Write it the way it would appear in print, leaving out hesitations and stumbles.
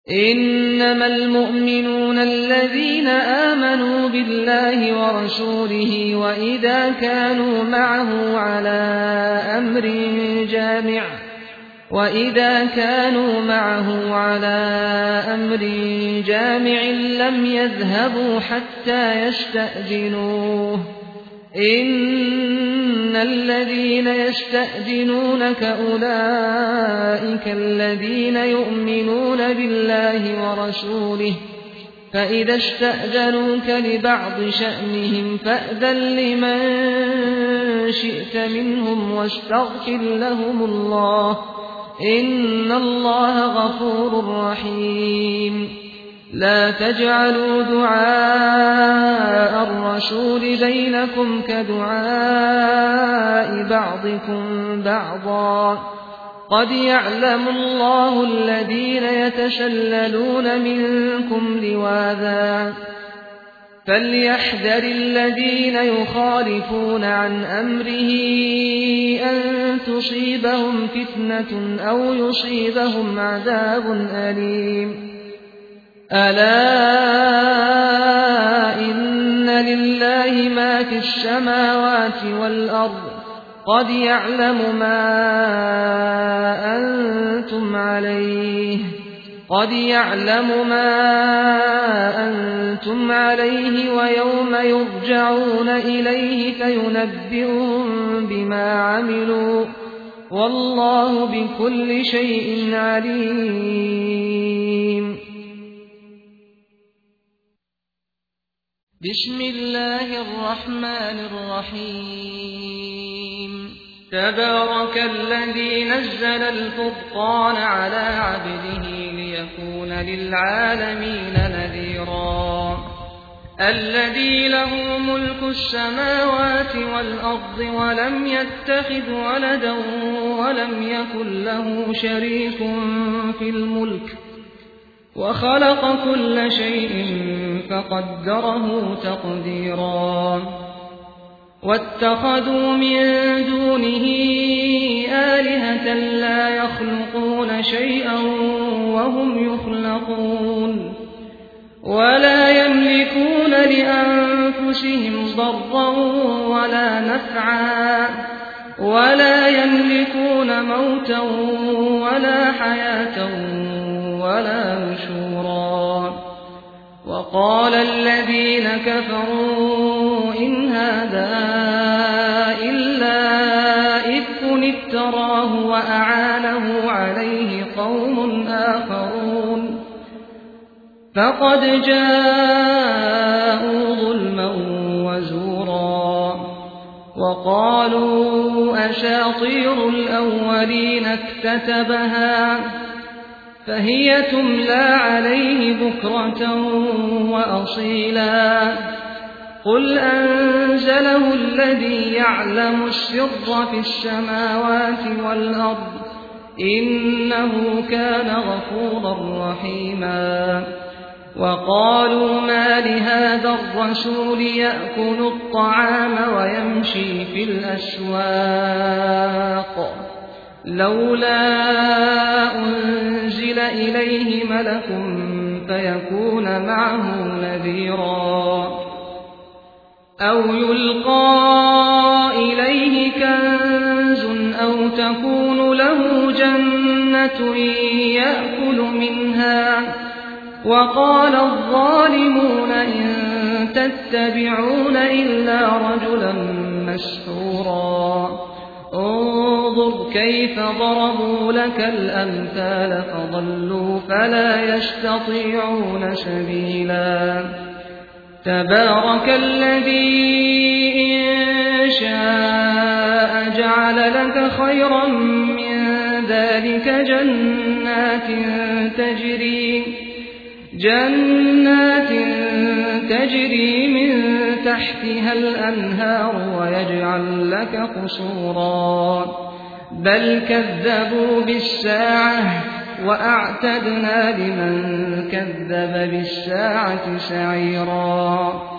إنما المؤمنون الذين آمنوا بالله ورسوله وإذا كانوا معه على أمر جامع لم يذهبوا حتى يستأذنوه. إن الذين يستأذنونك أولئك الذين يؤمنون بالله ورسوله، فإذا استأذنوك لبعض شأنهم فأذن لمن شئت منهم واستغفر لهم الله، إن الله غفور رحيم. لا تجعلوا دعاء الرسول بينكم كدعاء بعضكم بعضا، قد يعلم الله الذين يتسللون منكم لواذا، فليحذر الذين يخالفون عن أمره أن تصيبهم فتنة أو يصيبهم عذاب أليم. ألا إن لله ما في السماوات والأرض، قد يعلم ما أنتم عليه ويوم يرجعون إليه فينبئهم بما عملوا، والله بكل شيء عليم. بسم الله الرحمن الرحيم. تبارك الذي نزل الفرقان على عبده ليكون للعالمين نذيرا. الذي له ملك السماوات والأرض ولم يتخذ ولدا ولم يكن له شريك في الملك، وخلق كل شيء فقدره تقديرا. واتخذوا من دونه آلهة لا يخلقون شيئا وهم يخلقون، ولا يملكون لأنفسهم ضرا ولا نفعا، ولا يملكون موتا ولا حياة ولا نشورا. وقال الذين كفروا إن هذا إلا إفك افتراه وأعانه عليه قوم آخرون، فقد جاءوا ظلما وزورا. وقالوا أساطير الأولين اكتتبها فهي تملى عليه بكرة وأصيلا. قل أنزله الذي يعلم السر في السماوات والأرض، إنه كان غفورا رحيما. وقالوا ما لهذا الرسول يأكل الطعام ويمشي في الأسواق، لولا أنزل إليه ملك فيكون معه نذيرا، أو يلقى إليه كنز أو تكون له جنة يأكل منها. وقال الظالمون إن تتبعون إلا رجلا مسحورا. انظر كيف ضربوا لك الأمثال فضلوا فلا يستطيعون سبيلا. تبارك الذي إن شاء جعل لك خيرا من ذلك جنات تجري من تحتها الأنهار ويجعل لك قصورا. بل كذبوا بالساعة وأعتدنا لمن كذب بالساعة سعيرا.